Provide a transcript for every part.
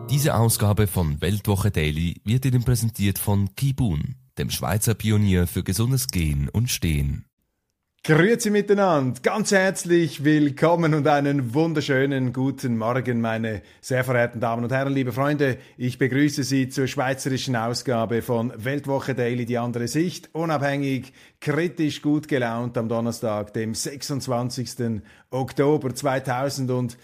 Diese Ausgabe von Weltwoche Daily wird Ihnen präsentiert von Kibun, dem Schweizer Pionier für gesundes Gehen und Stehen. Grüezi miteinander, ganz herzlich willkommen und einen wunderschönen guten Morgen, meine sehr verehrten Damen und Herren, liebe Freunde. Ich begrüße Sie zur schweizerischen Ausgabe von Weltwoche Daily, die andere Sicht, unabhängig, kritisch, gut gelaunt am Donnerstag, dem 26. Oktober 2023.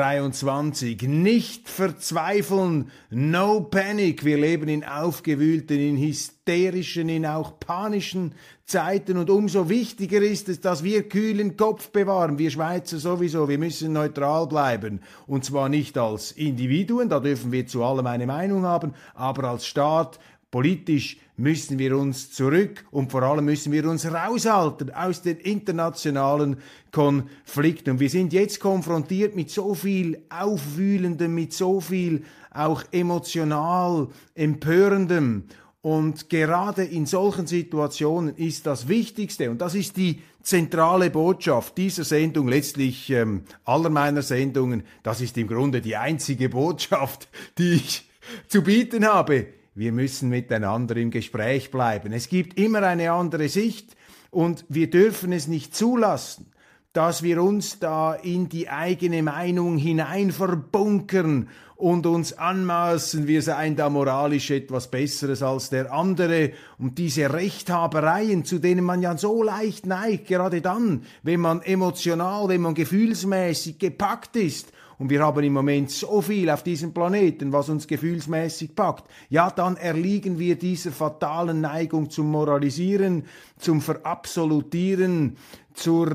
Nicht verzweifeln, no panic. Wir leben in aufgewühlten, in hysterischen, in auch panischen Zeiten und umso wichtiger ist es, dass wir kühlen Kopf bewahren. Wir Schweizer sowieso, wir müssen neutral bleiben. Und zwar nicht als Individuen, da dürfen wir zu allem eine Meinung haben, aber als Staat, politisch müssen wir uns zurück und vor allem müssen wir uns raushalten aus den internationalen Konflikten. Und wir sind jetzt konfrontiert mit so viel Aufwühlendem, mit so viel auch emotional Empörendem. Und gerade in solchen Situationen ist das Wichtigste, und das ist die zentrale Botschaft dieser Sendung, letztlich aller meiner Sendungen, das ist im Grunde die einzige Botschaft, die ich zu bieten habe. Wir müssen miteinander im Gespräch bleiben. Es gibt immer eine andere Sicht und wir dürfen es nicht zulassen, dass wir uns da in die eigene Meinung hinein verbunkern und uns anmaßen, wir seien da moralisch etwas Besseres als der andere. Und diese Rechthabereien, zu denen man ja so leicht neigt, gerade dann, wenn man emotional, wenn man gefühlsmäßig gepackt ist, und wir haben im Moment so viel auf diesem Planeten, was uns gefühlsmäßig packt, ja, dann erliegen wir dieser fatalen Neigung zum Moralisieren, zum Verabsolutieren, zur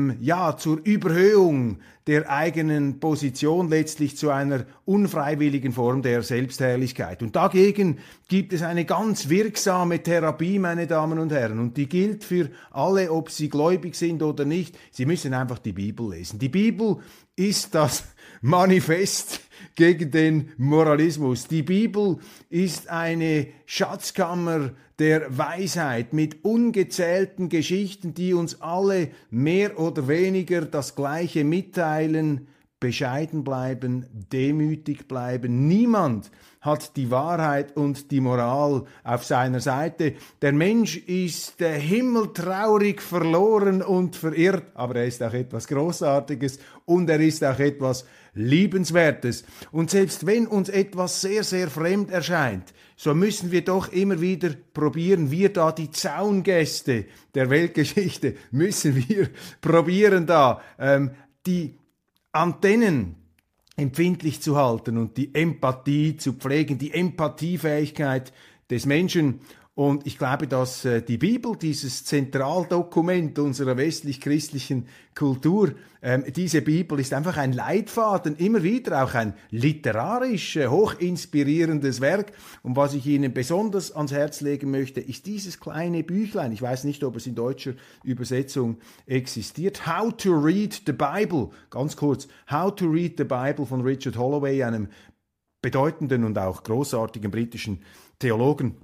Überhöhung der eigenen Position, letztlich zu einer unfreiwilligen Form der Selbstherrlichkeit. Und dagegen gibt es eine ganz wirksame Therapie, meine Damen und Herren, und die gilt für alle, ob sie gläubig sind oder nicht. Sie müssen einfach die Bibel lesen. Die Bibel ist das Manifest gegen den Moralismus. Die Bibel ist eine Schatzkammer der Weisheit mit ungezählten Geschichten, die uns alle mehr oder weniger das Gleiche mitteilen: bescheiden bleiben, demütig bleiben. Niemand hat die Wahrheit und die Moral auf seiner Seite. Der Mensch ist himmeltraurig verloren und verirrt, aber er ist auch etwas Großartiges und er ist auch etwas Liebenswertes. Und selbst wenn uns etwas sehr, sehr fremd erscheint, so müssen wir doch immer wieder probieren, wir da die Zaungäste der Weltgeschichte, müssen wir probieren da die Antennen empfindlich zu halten und die Empathie zu pflegen, die Empathiefähigkeit des Menschen. Und ich glaube, dass die Bibel, dieses Zentraldokument unserer westlich-christlichen Kultur, diese Bibel ist einfach ein Leitfaden, immer wieder auch ein literarisch hochinspirierendes Werk. Und was ich Ihnen besonders ans Herz legen möchte, ist dieses kleine Büchlein. Ich weiß nicht, ob es in deutscher Übersetzung existiert. How to Read the Bible. Ganz kurz. How to Read the Bible von Richard Holloway, einem bedeutenden und auch großartigen britischen Theologen,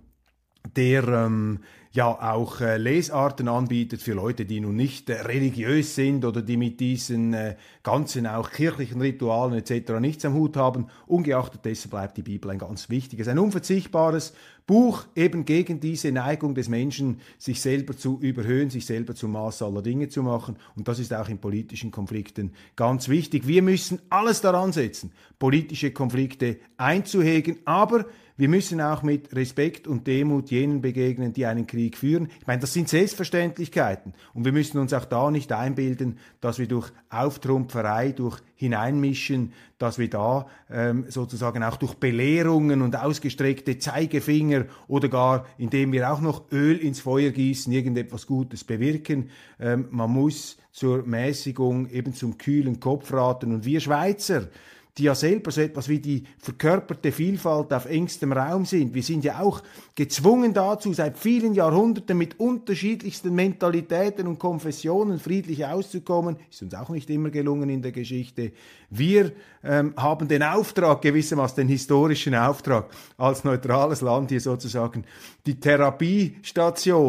der auch Lesarten anbietet für Leute, die nun nicht religiös sind oder die mit diesen ganzen auch kirchlichen Ritualen etc. nichts am Hut haben. Ungeachtet dessen bleibt die Bibel ein ganz wichtiges, ein unverzichtbares Buch eben gegen diese Neigung des Menschen, sich selber zu überhöhen, sich selber zum Maß aller Dinge zu machen. Und das ist auch in politischen Konflikten ganz wichtig. Wir müssen alles daran setzen, politische Konflikte einzuhegen, aber wir müssen auch mit Respekt und Demut jenen begegnen, die einen Krieg führen. Ich meine, das sind Selbstverständlichkeiten. Und wir müssen uns auch da nicht einbilden, dass wir durch Auftrumpferei, durch Hineinmischen, dass wir da sozusagen auch durch Belehrungen und ausgestreckte Zeigefinger oder gar indem wir auch noch Öl ins Feuer gießen, irgendetwas Gutes bewirken. Man muss zur Mäßigung, eben zum kühlen Kopf raten. Und wir Schweizer, die ja selber so etwas wie die verkörperte Vielfalt auf engstem Raum sind. Wir sind ja auch gezwungen dazu, seit vielen Jahrhunderten mit unterschiedlichsten Mentalitäten und Konfessionen friedlich auszukommen. Ist uns auch nicht immer gelungen in der Geschichte. Wir haben den Auftrag, gewissermaßen den historischen Auftrag, als neutrales Land hier sozusagen die Therapiestation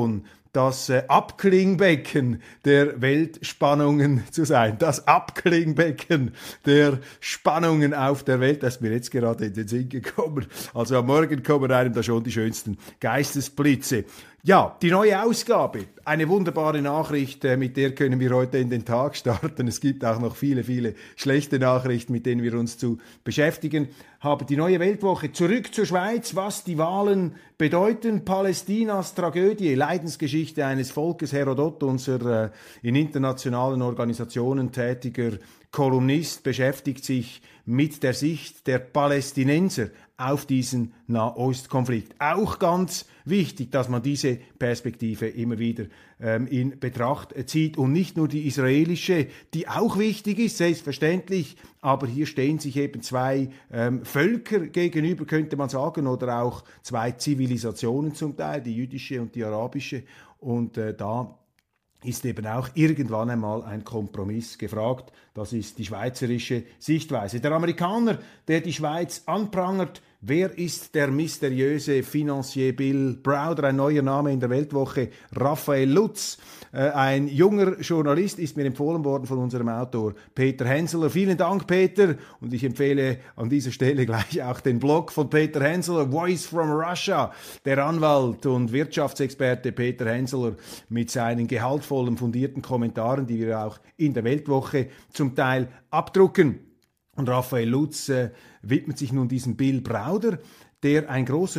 das Abklingbecken der Weltspannungen zu sein. Das Abklingbecken der Spannungen auf der Welt. Das ist mir jetzt gerade in den Sinn gekommen. Also am Morgen kommen einem da schon die schönsten Geistesblitze. Ja, die neue Ausgabe. Eine wunderbare Nachricht, mit der können wir heute in den Tag starten. Es gibt auch noch viele, viele schlechte Nachrichten, mit denen wir uns zu beschäftigen haben. Die neue Weltwoche. Zurück zur Schweiz, was die Wahlen bedeuten. Palästinas Tragödie, Leidensgeschichte eines Volkes. Herodot, unser in internationalen Organisationen tätiger Kolumnist, beschäftigt sich mit der Sicht der Palästinenser auf diesen Nahostkonflikt. Auch ganz wichtig, dass man diese Perspektive immer wieder in Betracht zieht und nicht nur die israelische, die auch wichtig ist, selbstverständlich, aber hier stehen sich eben zwei Völker gegenüber, könnte man sagen, oder auch zwei Zivilisationen zum Teil, die jüdische und die arabische, und da ist eben auch irgendwann einmal ein Kompromiss gefragt. Das ist die schweizerische Sichtweise. Der Amerikaner, der die Schweiz anprangert, wer ist der mysteriöse Financier Bill Browder? Ein neuer Name in der Weltwoche, Raphael Lutz. Ein junger Journalist, ist mir empfohlen worden von unserem Autor Peter Henseler. Vielen Dank, Peter. Und ich empfehle an dieser Stelle gleich auch den Blog von Peter Henseler, Voice from Russia. Der Anwalt und Wirtschaftsexperte Peter Henseler mit seinen gehaltvollen, fundierten Kommentaren, die wir auch in der Weltwoche zum Teil abdrucken. Und Raphael Lutz widmet sich nun diesem Bill Browder, der ein großer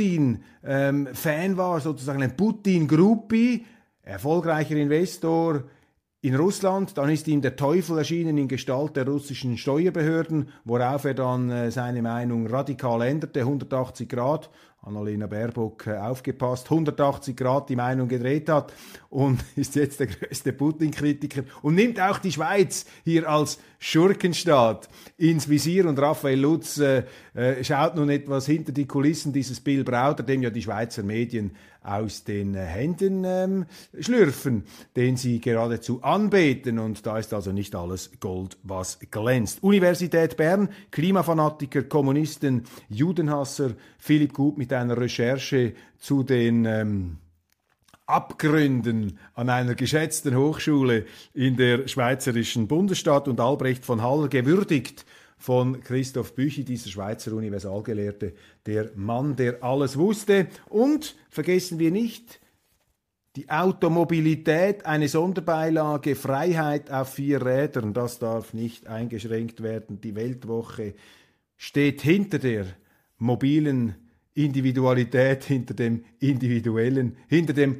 Putin-Fan war, sozusagen ein Putin-Groupie, erfolgreicher Investor in Russland. Dann ist ihm der Teufel erschienen in Gestalt der russischen Steuerbehörden, worauf er dann seine Meinung radikal änderte, 180 Grad. Annalena Baerbock aufgepasst, 180 Grad die Meinung gedreht hat und ist jetzt der größte Putin-Kritiker und nimmt auch die Schweiz hier als Schurkenstaat ins Visier. Und Raphael Lutz schaut nun etwas hinter die Kulissen dieses Bill Browder, dem ja die Schweizer Medien aus den Händen schlürfen, den sie geradezu anbeten. Und da ist also nicht alles Gold, was glänzt. Universität Bern, Klimafanatiker, Kommunisten, Judenhasser, Philipp Gut mit einer Recherche zu den Abgründen an einer geschätzten Hochschule in der schweizerischen Bundesstadt, und Albrecht von Haller, gewürdigt von Christoph Büchi, dieser Schweizer Universalgelehrte, der Mann, der alles wusste. Und vergessen wir nicht, die Automobilität, eine Sonderbeilage, Freiheit auf 4 Rädern, das darf nicht eingeschränkt werden. Die Weltwoche steht hinter der mobilen Individualität, hinter dem individuellen, hinter dem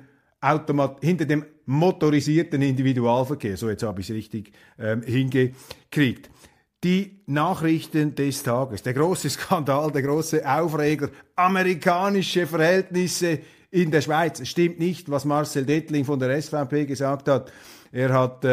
motorisierten Individualverkehr. So, jetzt habe ich es richtig hingekriegt. Die Nachrichten des Tages, der große Skandal, der große Aufreger, amerikanische Verhältnisse in der Schweiz. Es stimmt nicht, was Marcel Dettling von der SVP gesagt hat. Er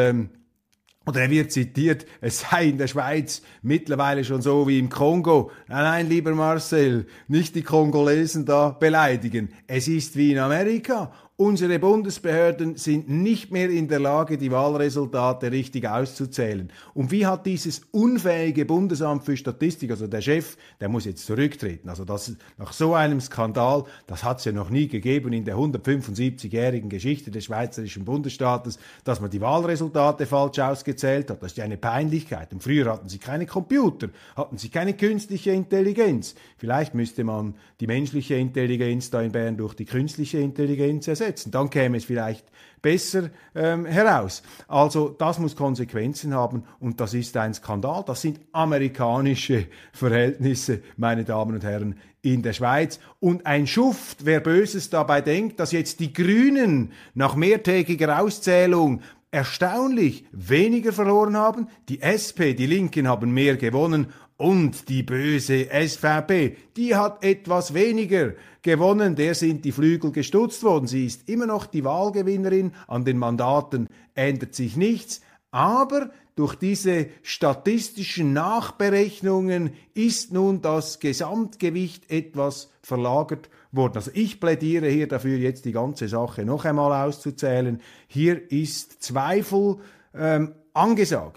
wird zitiert, es sei in der Schweiz mittlerweile schon so wie im Kongo. Nein, lieber Marcel, nicht die Kongolesen da beleidigen. Es ist wie in Amerika. Unsere Bundesbehörden sind nicht mehr in der Lage, die Wahlresultate richtig auszuzählen. Und wie hat dieses unfähige Bundesamt für Statistik, also der Chef, der muss jetzt zurücktreten. Also das, nach so einem Skandal, das hat es ja noch nie gegeben in der 175-jährigen Geschichte des schweizerischen Bundesstaates, dass man die Wahlresultate falsch ausgezählt hat. Das ist ja eine Peinlichkeit. Und früher hatten sie keine Computer, hatten sie keine künstliche Intelligenz. Vielleicht müsste man die menschliche Intelligenz da in Bern durch die künstliche Intelligenz ersetzen. Dann käme es vielleicht besser heraus. Also das muss Konsequenzen haben, und das ist ein Skandal. Das sind amerikanische Verhältnisse, meine Damen und Herren, in der Schweiz. Und ein Schuft, wer Böses dabei denkt, dass jetzt die Grünen nach mehrtägiger Auszählung erstaunlich weniger verloren haben, die SP, die Linken haben mehr gewonnen, und die böse SVP, die hat etwas weniger gewonnen, der sind die Flügel gestutzt worden. Sie ist immer noch die Wahlgewinnerin, an den Mandaten ändert sich nichts, aber durch diese statistischen Nachberechnungen ist nun das Gesamtgewicht etwas verlagert worden. Also ich plädiere hier dafür, jetzt die ganze Sache noch einmal auszuzählen. Hier ist Zweifel angesagt.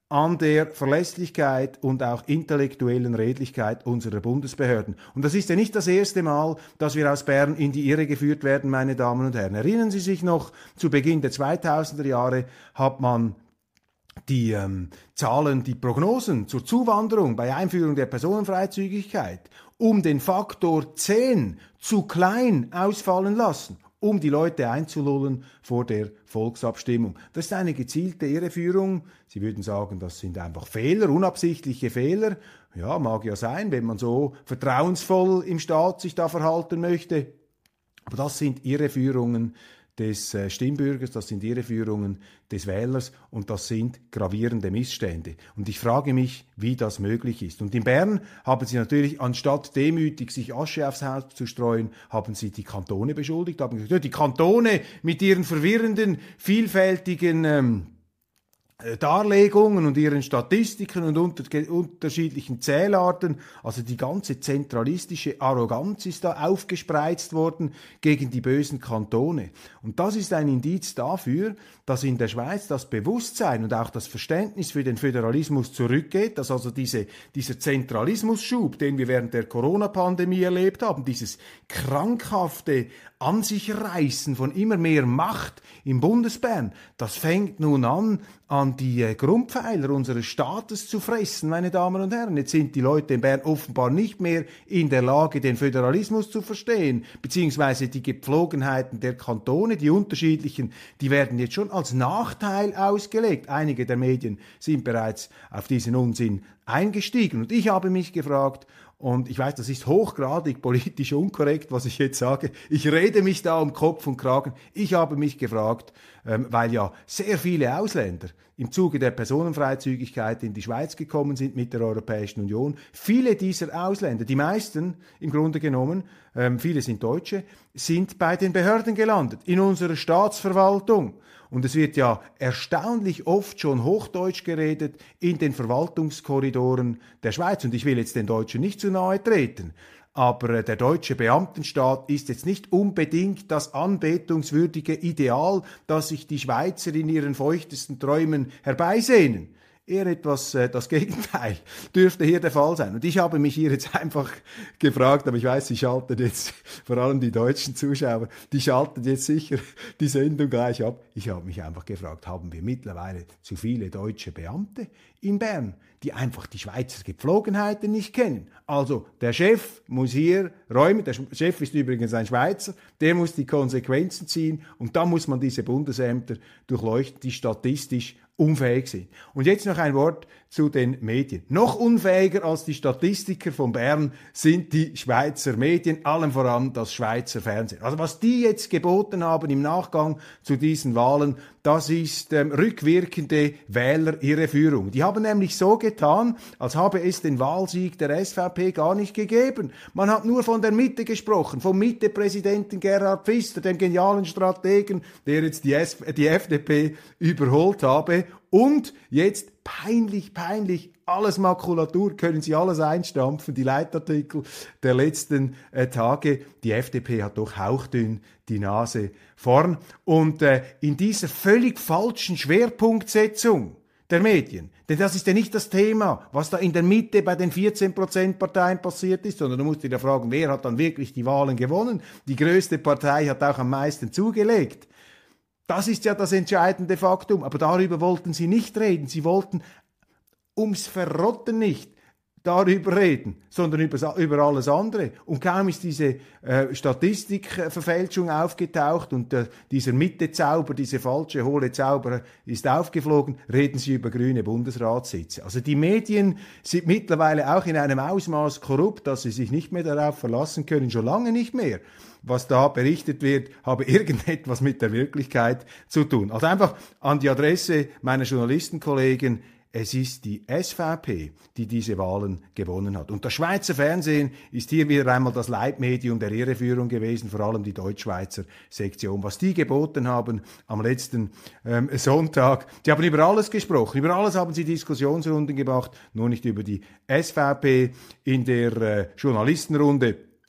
an der Verlässlichkeit und auch intellektuellen Redlichkeit unserer Bundesbehörden. Und das ist ja nicht das erste Mal, dass wir aus Bern in die Irre geführt werden, meine Damen und Herren. Erinnern Sie sich noch, zu Beginn der 2000er Jahre hat man die Zahlen, die Prognosen zur Zuwanderung bei Einführung der Personenfreizügigkeit um den Faktor 10 zu klein ausfallen lassen, um die Leute einzulullen vor der Volksabstimmung. Das ist eine gezielte Irreführung. Sie würden sagen, das sind einfach Fehler, unabsichtliche Fehler. Ja, mag ja sein, wenn man so vertrauensvoll im Staat sich da verhalten möchte. Aber das sind Irreführungen des Stimmbürgers, das sind Irreführungen des Wählers und das sind gravierende Missstände. Und ich frage mich, wie das möglich ist. Und in Bern haben sie natürlich, anstatt demütig sich Asche aufs Haus zu streuen, haben sie die Kantone beschuldigt, haben gesagt, ja, die Kantone mit ihren verwirrenden, vielfältigen Darlegungen und ihren Statistiken und unterschiedlichen Zählarten, also die ganze zentralistische Arroganz ist da aufgespreizt worden gegen die bösen Kantone. Und das ist ein Indiz dafür, dass in der Schweiz das Bewusstsein und auch das Verständnis für den Föderalismus zurückgeht, dass also dieser Zentralismusschub, den wir während der Corona-Pandemie erlebt haben, dieses krankhafte An sich reißen von immer mehr Macht im Bundesbern, das fängt nun an die Grundpfeiler unseres Staates zu fressen, meine Damen und Herren. Jetzt sind die Leute in Bern offenbar nicht mehr in der Lage, den Föderalismus zu verstehen, beziehungsweise die Gepflogenheiten der Kantone, die unterschiedlichen, die werden jetzt schon als Nachteil ausgelegt. Einige der Medien sind bereits auf diesen Unsinn eingestiegen. Und ich habe mich gefragt, und ich weiß, das ist hochgradig politisch unkorrekt, was ich jetzt sage. Ich rede mich da um Kopf und Kragen. Ich habe mich gefragt, weil ja sehr viele Ausländer im Zuge der Personenfreizügigkeit in die Schweiz gekommen sind mit der Europäischen Union. Viele dieser Ausländer, die meisten im Grunde genommen, viele sind Deutsche, sind bei den Behörden gelandet, in unserer Staatsverwaltung. Und es wird ja erstaunlich oft schon Hochdeutsch geredet in den Verwaltungskorridoren der Schweiz. Und ich will jetzt den Deutschen nicht zu nahe treten. Aber der deutsche Beamtenstaat ist jetzt nicht unbedingt das anbetungswürdige Ideal, das sich die Schweizer in ihren feuchtesten Träumen herbeisehnen. Eher etwas das Gegenteil dürfte hier der Fall sein. Und ich habe mich hier jetzt einfach gefragt, aber ich weiß, Sie schalten jetzt, vor allem die deutschen Zuschauer, die schalten jetzt sicher die Sendung gleich ab. Ich habe mich einfach gefragt, haben wir mittlerweile zu viele deutsche Beamte in Bern, die einfach die Schweizer Gepflogenheiten nicht kennen? Also der Chef muss hier räumen, der Chef ist übrigens ein Schweizer, der muss die Konsequenzen ziehen und dann muss man diese Bundesämter durchleuchten, die statistisch unfähig sind. Und jetzt noch ein Wort zu den Medien. Noch unfähiger als die Statistiker von Bern sind die Schweizer Medien, allem voran das Schweizer Fernsehen. Also was die jetzt geboten haben im Nachgang zu diesen Wahlen, das ist rückwirkende Wählerirreführung. Die haben nämlich so getan, als habe es den Wahlsieg der SVP gar nicht gegeben. Man hat nur von der Mitte gesprochen, vom Mitte-Präsidenten Gerhard Pfister, dem genialen Strategen, der jetzt die FDP überholt habe. Und jetzt peinlich, alles Makulatur, können Sie alles einstampfen, die Leitartikel der letzten Tage. Die FDP hat doch hauchdünn die Nase vorn. Und in dieser völlig falschen Schwerpunktsetzung der Medien, denn das ist ja nicht das Thema, was da in der Mitte bei den 14% Parteien passiert ist, sondern du musst dich ja fragen, wer hat dann wirklich die Wahlen gewonnen? Die größte Partei hat auch am meisten zugelegt. Das ist ja das entscheidende Faktum, aber darüber wollten sie nicht reden. Sie wollten ums Verrotten nicht darüber reden, sondern über alles andere. Und kaum ist diese Statistikverfälschung aufgetaucht und dieser Mitte-Zauber, diese falsche, hohle Zauber ist aufgeflogen, reden sie über grüne Bundesratssitze. Also die Medien sind mittlerweile auch in einem Ausmaß korrupt, dass sie sich nicht mehr darauf verlassen können, schon lange nicht mehr. Was da berichtet wird, habe irgendetwas mit der Wirklichkeit zu tun. Also einfach an die Adresse meiner Journalistenkollegen, es ist die SVP, die diese Wahlen gewonnen hat. Und das Schweizer Fernsehen ist hier wieder einmal das Leitmedium der Irreführung gewesen, vor allem die Deutschschweizer Sektion. Was die geboten haben am letzten Sonntag, die haben über alles gesprochen, über alles haben sie Diskussionsrunden gemacht, nur nicht über die SVP. In der Journalistenrunde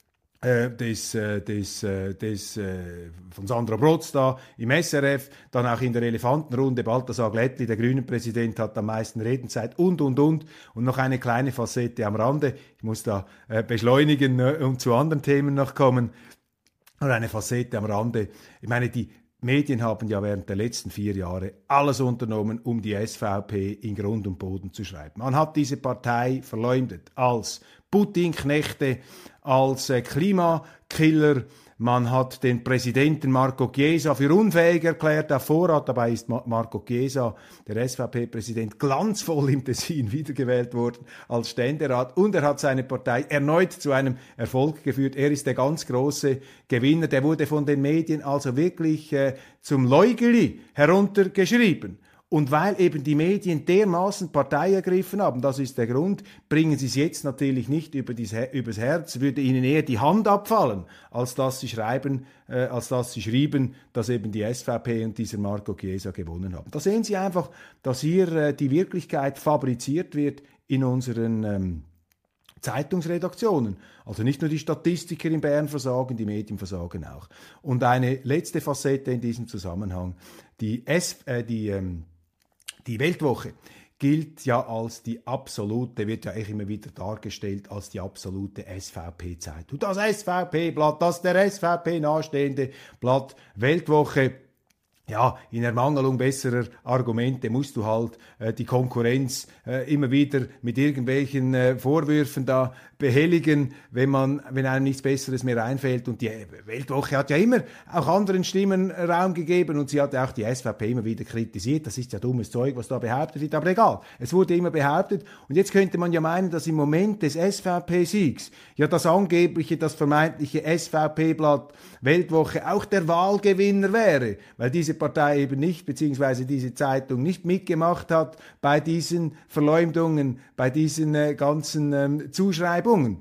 von Sandra Brotz da im SRF, dann auch in der Elefantenrunde Balthasar Glättli, der Grünen-Präsident, hat am meisten Redenzeit und noch eine kleine Facette am Rande. Ich muss da beschleunigen und zu anderen Themen noch kommen. Und eine Facette am Rande. Ich meine, die Medien haben ja während der letzten 4 Jahre alles unternommen, um die SVP in Grund und Boden zu schreiben. Man hat diese Partei verleumdet als Putin-Knechte, als Klimakiller. Man hat den Präsidenten Marco Chiesa für unfähig erklärt auf Vorrat. Dabei ist Marco Chiesa, der SVP-Präsident, glanzvoll im Tessin wiedergewählt worden als Ständerat. Und er hat seine Partei erneut zu einem Erfolg geführt. Er ist der ganz große Gewinner. Der wurde von den Medien also wirklich zum Läugeli heruntergeschrieben. Und weil eben die Medien dermaßen Partei ergriffen haben, das ist der Grund, bringen sie es jetzt natürlich nicht übers Herz, würde ihnen eher die Hand abfallen, als dass sie schrieben, dass eben die SVP und dieser Marco Chiesa gewonnen haben. Da sehen Sie einfach, dass hier die Wirklichkeit fabriziert wird in unseren Zeitungsredaktionen. Also nicht nur die Statistiker in Bern versagen, die Medien versagen auch. Und eine letzte Facette in diesem Zusammenhang, die Weltwoche gilt ja als die absolute, wird ja eigentlich immer wieder dargestellt als die absolute SVP-Zeitung. Das SVP-Blatt, das der SVP nahestehende Blatt Weltwoche. Ja, in Ermangelung besserer Argumente musst du halt die Konkurrenz immer wieder mit irgendwelchen Vorwürfen da behelligen, wenn einem nichts Besseres mehr einfällt. Und die Weltwoche hat ja immer auch anderen Stimmen Raum gegeben und sie hat auch die SVP immer wieder kritisiert. Das ist ja dummes Zeug, was da behauptet wird, aber egal. Es wurde immer behauptet und jetzt könnte man ja meinen, dass im Moment des SVP-Siegs ja das vermeintliche SVP-Blatt Weltwoche auch der Wahlgewinner wäre, weil diese Partei eben nicht, beziehungsweise diese Zeitung nicht mitgemacht hat bei diesen Verleumdungen, bei diesen ganzen Zuschreibungen.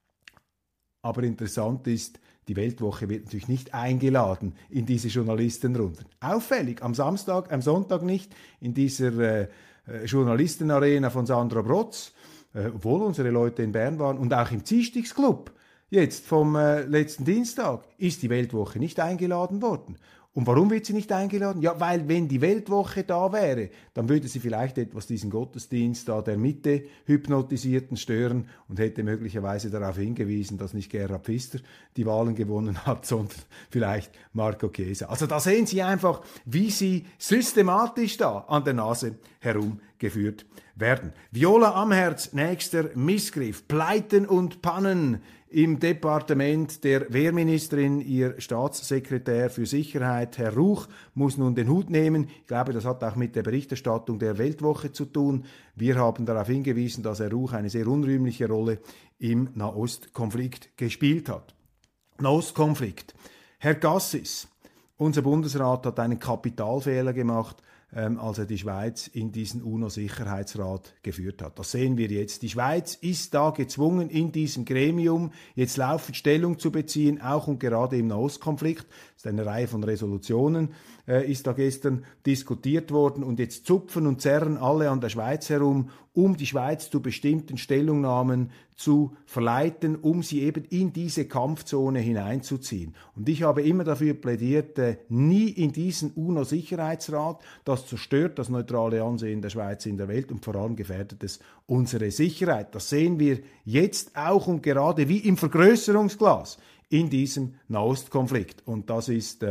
Aber interessant ist, die Weltwoche wird natürlich nicht eingeladen in diese Journalistenrunden. Auffällig, am Sonntag nicht in dieser Journalistenarena von Sandra Brotz, obwohl unsere Leute in Bern waren, und auch im Ziestigsclub jetzt vom letzten Dienstag ist die Weltwoche nicht eingeladen worden. Und warum wird sie nicht eingeladen? Ja, weil wenn die Weltwoche da wäre, dann würde sie vielleicht etwas diesen Gottesdienst da der Mitte Hypnotisierten stören und hätte möglicherweise darauf hingewiesen, dass nicht Gerhard Pfister die Wahlen gewonnen hat, sondern vielleicht Marco Chiesa. Also da sehen Sie einfach, wie sie systematisch da an der Nase herumgeführt werden. Viola Amherz, nächster Missgriff, Pleiten und Pannen im Departement der Wehrministerin. Ihr Staatssekretär für Sicherheit, Herr Ruch, muss nun den Hut nehmen. Ich glaube, das hat auch mit der Berichterstattung der Weltwoche zu tun. Wir haben darauf hingewiesen, dass Herr Ruch eine sehr unrühmliche Rolle im Nahostkonflikt gespielt hat. Nahostkonflikt. Herr Gassis, unser Bundesrat, hat einen Kapitalfehler gemacht, als er die Schweiz in diesen UNO-Sicherheitsrat geführt hat. Das sehen wir jetzt. Die Schweiz ist da gezwungen, in diesem Gremium jetzt laufend Stellung zu beziehen, auch und gerade im Nahostkonflikt. Das ist eine Reihe von Resolutionen, ist da gestern diskutiert worden, und jetzt zupfen und zerren alle an der Schweiz herum, um die Schweiz zu bestimmten Stellungnahmen zu verleiten, um sie eben in diese Kampfzone hineinzuziehen. Und ich habe immer dafür plädiert, nie in diesen UNO-Sicherheitsrat. Das zerstört das neutrale Ansehen der Schweiz in der Welt und vor allem gefährdet es unsere Sicherheit. Das sehen wir jetzt auch und gerade wie im Vergrößerungsglas in diesem Nahostkonflikt. Und das ist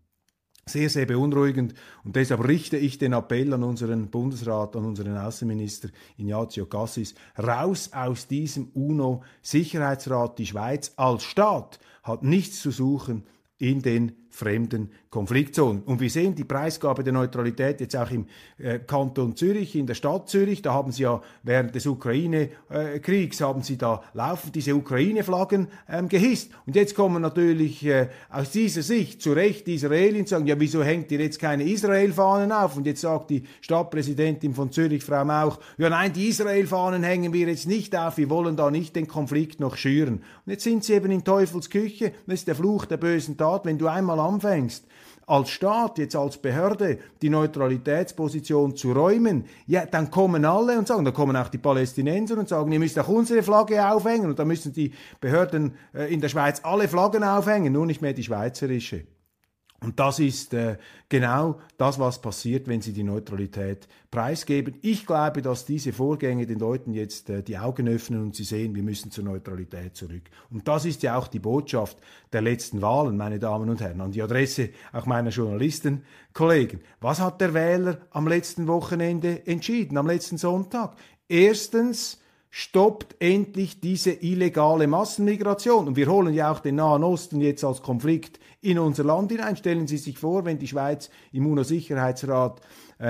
sehr, sehr beunruhigend, und deshalb richte ich den Appell an unseren Bundesrat, an unseren Außenminister Ignazio Cassis: raus aus diesem UNO-Sicherheitsrat. Die Schweiz als Staat hat nichts zu suchen in den fremden Konfliktzonen. Und wir sehen die Preisgabe der Neutralität jetzt auch im Kanton Zürich, in der Stadt Zürich. Da haben sie ja während des Ukraine-Kriegs da laufend diese Ukraine-Flaggen gehisst. Und jetzt kommen natürlich aus dieser Sicht zu Recht die Israelis und sagen, ja, wieso hängt ihr jetzt keine Israel-Fahnen auf? Und jetzt sagt die Stadtpräsidentin von Zürich, Frau Mauch, ja nein, die Israel-Fahnen hängen wir jetzt nicht auf, wir wollen da nicht den Konflikt noch schüren. Und jetzt sind sie eben in Teufels Küche. Das ist der Fluch der bösen Tat. Wenn du einmal anfängst, als Staat, jetzt als Behörde, die Neutralitätsposition zu räumen, ja, dann kommen alle und sagen, da kommen auch die Palästinenser und sagen, ihr müsst auch unsere Flagge aufhängen. Und dann müssen die Behörden in der Schweiz alle Flaggen aufhängen, nur nicht mehr die schweizerische. Und das ist genau das, was passiert, wenn sie die Neutralität preisgeben. Ich glaube, dass diese Vorgänge den Leuten jetzt die Augen öffnen und sie sehen, wir müssen zur Neutralität zurück. Und das ist ja auch die Botschaft der letzten Wahlen, meine Damen und Herren, an die Adresse auch meiner Journalistenkollegen. Was hat der Wähler am letzten Wochenende entschieden, am letzten Sonntag? Erstens, stoppt endlich diese illegale Massenmigration. Und wir holen ja auch den Nahen Osten jetzt als Konflikt in unser Land hinein. Stellen Sie sich vor, wenn die Schweiz im UNO-Sicherheitsrat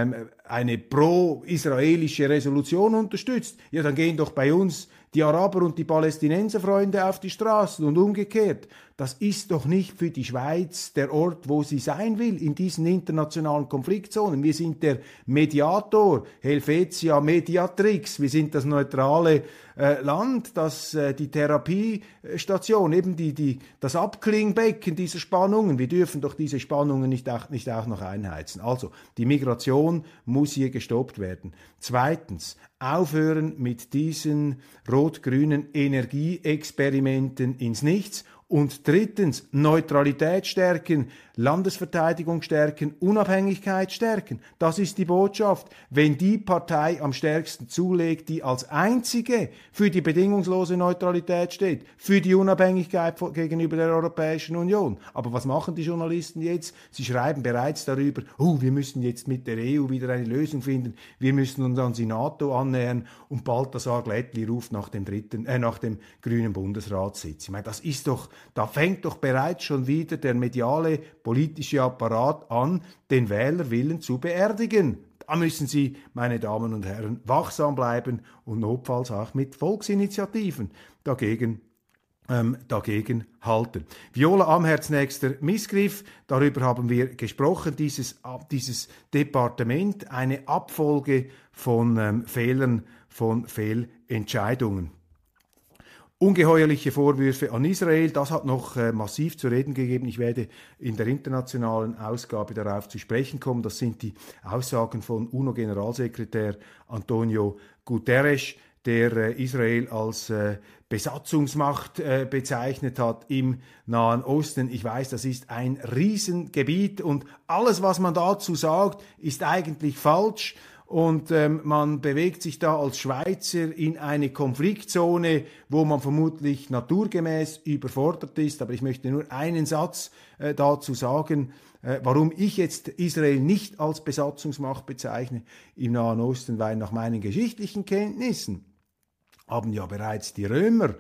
eine pro-israelische Resolution unterstützt, ja, dann gehen doch bei uns die Araber und die Palästinenserfreunde auf die Straßen und umgekehrt. Das ist doch nicht für die Schweiz der Ort, wo sie sein will, in diesen internationalen Konfliktzonen. Wir sind der Mediator, Helvetia Mediatrix, wir sind das neutrale Land, das die Therapiestation, eben das Abklingbecken dieser Spannungen. Wir dürfen doch diese Spannungen nicht auch noch einheizen. Also, die Migration muss hier gestoppt werden. Zweitens, aufhören mit diesen rot-grünen Energieexperimenten ins Nichts. Und drittens, Neutralität stärken, Landesverteidigung stärken, Unabhängigkeit stärken. Das ist die Botschaft. Wenn die Partei am stärksten zulegt, die als einzige für die bedingungslose Neutralität steht, für die Unabhängigkeit gegenüber der Europäischen Union. Aber was machen die Journalisten jetzt? Sie schreiben bereits darüber, wir müssen jetzt mit der EU wieder eine Lösung finden, wir müssen uns an die NATO annähern und Balthasar Glättli ruft nach dem grünen Bundesratssitz. Ich meine, da fängt doch bereits schon wieder der mediale politische Apparat an, den Wählerwillen zu beerdigen. Da müssen Sie, meine Damen und Herren, wachsam bleiben und notfalls auch mit Volksinitiativen dagegen halten. Viola Amherz, nächster Missgriff, darüber haben wir gesprochen, dieses Departement, eine Abfolge von Fehlern, von Fehlentscheidungen. Ungeheuerliche Vorwürfe an Israel, das hat noch massiv zu reden gegeben. Ich werde in der internationalen Ausgabe darauf zu sprechen kommen. Das sind die Aussagen von UNO-Generalsekretär Antonio Guterres, der Israel als Besatzungsmacht bezeichnet hat im Nahen Osten. Ich weiß, das ist ein Riesengebiet und alles, was man dazu sagt, ist eigentlich falsch. Und man bewegt sich da als Schweizer in eine Konfliktzone, wo man vermutlich naturgemäß überfordert ist. Aber ich möchte nur einen Satz dazu sagen, warum ich jetzt Israel nicht als Besatzungsmacht bezeichne im Nahen Osten, weil nach meinen geschichtlichen Kenntnissen haben ja bereits die Römer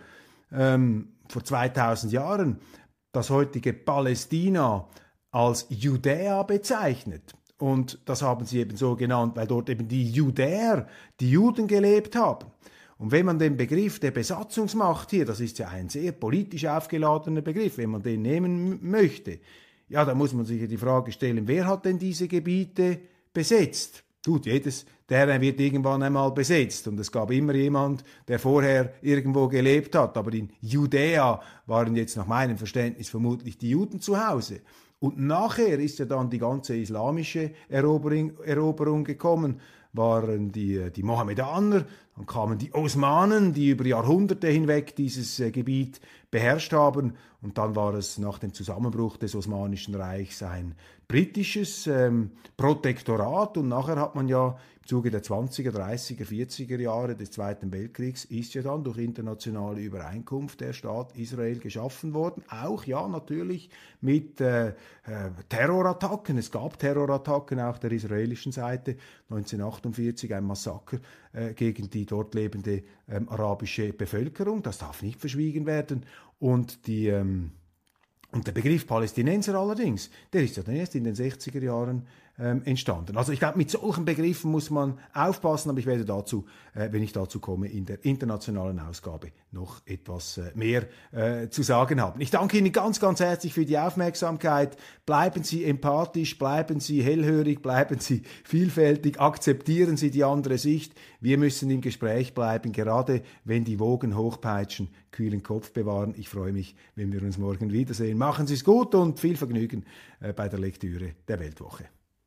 vor 2000 Jahren das heutige Palästina als Judäa bezeichnet. Und das haben sie eben so genannt, weil dort eben die Judäer, die Juden gelebt haben. Und wenn man den Begriff der Besatzungsmacht hier, das ist ja ein sehr politisch aufgeladener Begriff, wenn man den nehmen möchte, ja, da muss man sich ja die Frage stellen, wer hat denn diese Gebiete besetzt? Gut, jedes Terrain wird irgendwann einmal besetzt und es gab immer jemand, der vorher irgendwo gelebt hat, aber in Judäa waren jetzt nach meinem Verständnis vermutlich die Juden zu Hause. Und nachher ist ja dann die ganze islamische Eroberung gekommen, waren die Mohammedaner, dann kamen die Osmanen, die über Jahrhunderte hinweg dieses Gebiet beherrscht haben, und dann war es nach dem Zusammenbruch des Osmanischen Reichs ein britisches Protektorat, und nachher hat man ja im Zuge der 20er, 30er, 40er Jahre des Zweiten Weltkriegs ist ja dann durch internationale Übereinkunft der Staat Israel geschaffen worden, auch ja natürlich mit Terrorattacken. Es gab Terrorattacken auch der israelischen Seite, 1948 ein Massaker gegen die dort lebende arabische Bevölkerung, das darf nicht verschwiegen werden. Und der Begriff Palästinenser allerdings, der ist ja dann erst in den 60er Jahren entstanden. Also ich glaube, mit solchen Begriffen muss man aufpassen, aber ich werde dazu, wenn ich dazu komme, in der internationalen Ausgabe noch etwas mehr zu sagen haben. Ich danke Ihnen ganz, ganz herzlich für die Aufmerksamkeit. Bleiben Sie empathisch, bleiben Sie hellhörig, bleiben Sie vielfältig, akzeptieren Sie die andere Sicht. Wir müssen im Gespräch bleiben, gerade wenn die Wogen hochpeitschen, kühlen Kopf bewahren. Ich freue mich, wenn wir uns morgen wiedersehen. Machen Sie es gut und viel Vergnügen bei der Lektüre der Weltwoche.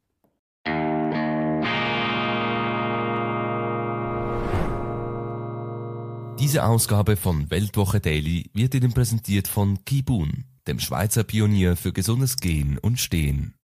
Diese Ausgabe von Weltwoche Daily wird Ihnen präsentiert von Kibun, dem Schweizer Pionier für gesundes Gehen und Stehen.